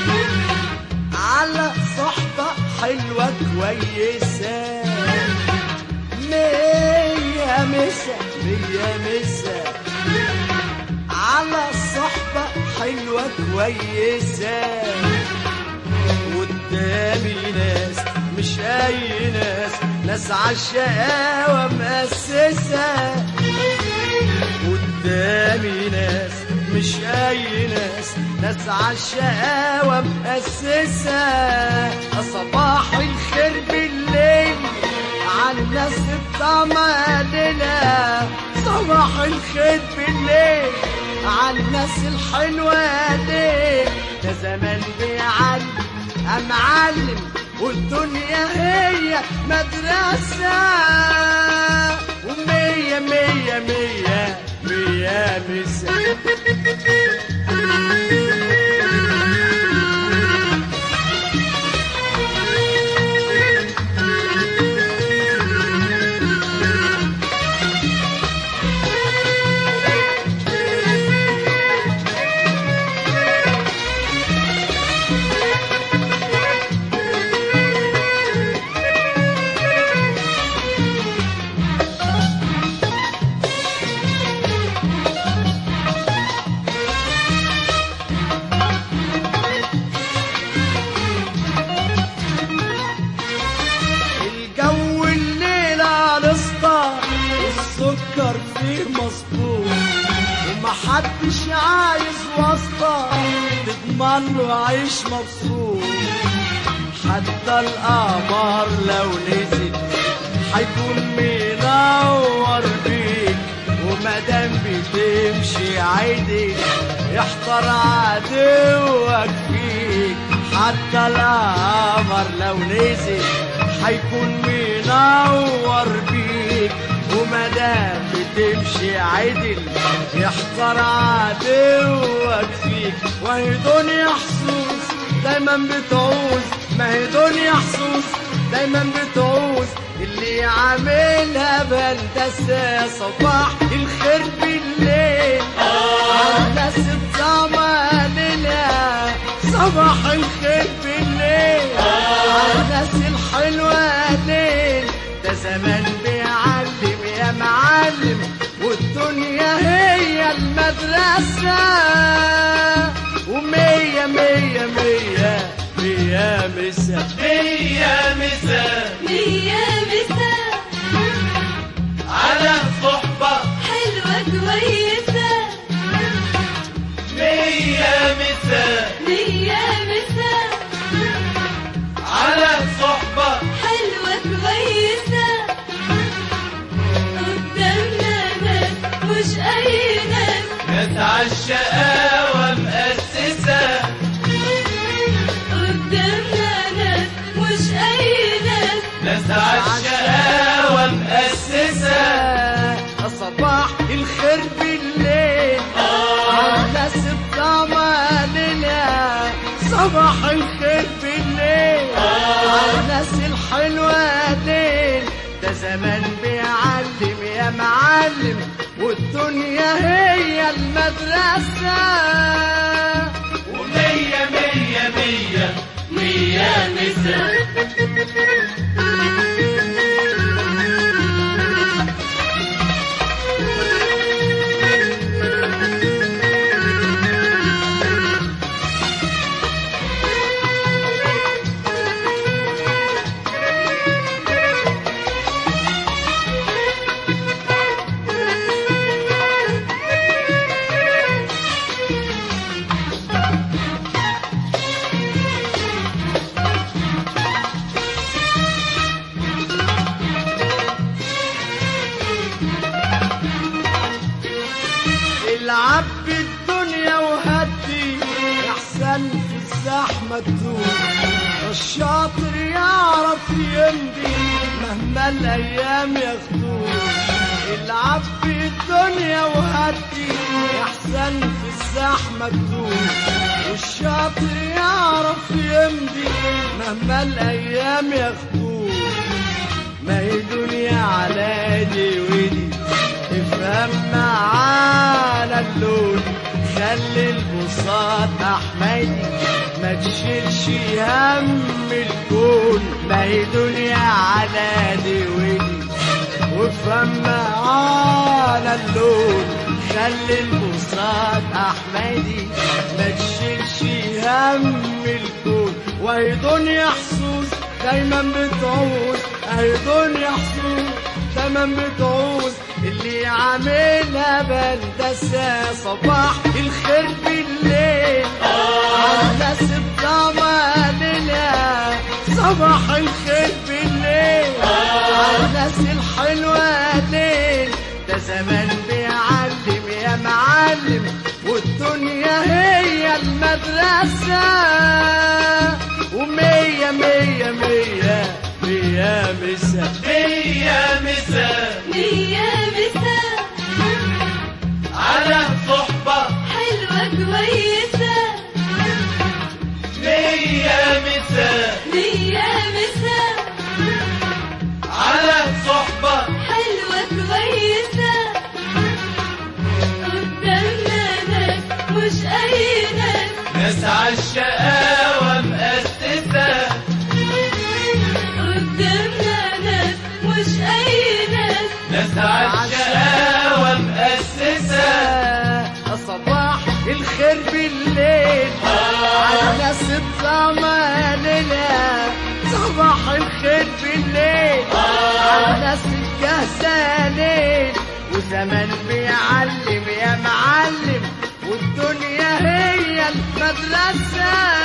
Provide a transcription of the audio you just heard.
على صحبة حلوة كويسة، مية مسا مية مسا على صحبة حلوة كويسة. قدامي ناس مش أي ناس، ناس عالشقاوة مؤسسة. قدامي ناس مش أي ناس، ناس عالشقاوة مؤسسة. صباح الخير بالليل عالناس الطمانينة، صباح الخير بالليل عالناس الحلوة دي. ده زمان بيعلم معلم والدنيا هي مدرسة، ومية مية مية مية مسا. السكر فيه مظبوط ومحدش عايز واسطة، تضمن له عيش مبسوط. حتى القمر لو نزل حيكون منور بيك، ومادام بتمشي عيدك يحضر عدوك فيك. حتى القمر لو نزل حيكون منور بيك، ومادام بتمشي عدل يحضر عدوك فيك. وهي دنيا حظوظ دايما بتعوز، ما هي دنيا حظوظ دايما بتعوز اللي عاملها بهندسة. صباح الخير بالليل عالناس الطمانينة، صباح الخير بالليل عالناس الحلوة دي. ده زمان بيعلم يا معلم والدنيا هي المدرسة، ومية مية مية مية مسا مية مسا مية مسا على صحبة حلوة كويسة. مية مسا مية مسا على صحبة حلوة كويسة. قدامنا ناس مش أي ناس، ناس عالشقاوة مؤسسة. قدامنا ناس مش أي ناس، ناس عالشقاوة مؤسسة. صباح الخير بالليل عالناس الطمانينة، صباح الخير بالليل عالناس الحلوة دي. ده زمان بيعلم يا معلم والدنيا هي المدرسة، ومية مية مية مية مسا. العب الدنيا وهدي احسن في الزحمة تدوم، الشاطر يعرف يمضي مهما الايام ياخدوه. العب الدنيا وهدي احسن في الزحمة تدوم، والشاطر يعرف يمضي مهما الايام ياخدوه. ما هي دنيا على دي ودي، افهم معانا اللون، خلي البساط احمدي ما تشيلش هم الكون، ما هي دنيا على دي ودي، وافهم على اللون، خلي البساط احمدي. ما تشيلش هم الكون، وهي دنيا حظوظ دايما بتعوز، اهي دنيا حظوظ دايما بتعوز، اللي عاملها بندسة صباح الخير بالليل عالناس بضماننا، صباح الخير بالليل عالناس الحلوة ليل. ده زمان بيعلم يا معلم، والدنيا هي المدرسة، ومية مية مية مية مسا، مية مسا مية مسا على صحبة حلوة كويسة، مية مسا مية مسا على صحبة حلوة كويسة. قدامنا ناس مش أي ناس، ناس عالشقاوة مؤسسة، قدامنا ناس مش أي ناس، ناس عالشقاوة مؤسسة. صباح الخير بالليل على ناس الضماننا، صباح الخير بالليل على ناس الكهسانين. وزمان بيعلم يا معلم، والدنيا هي المدرسة.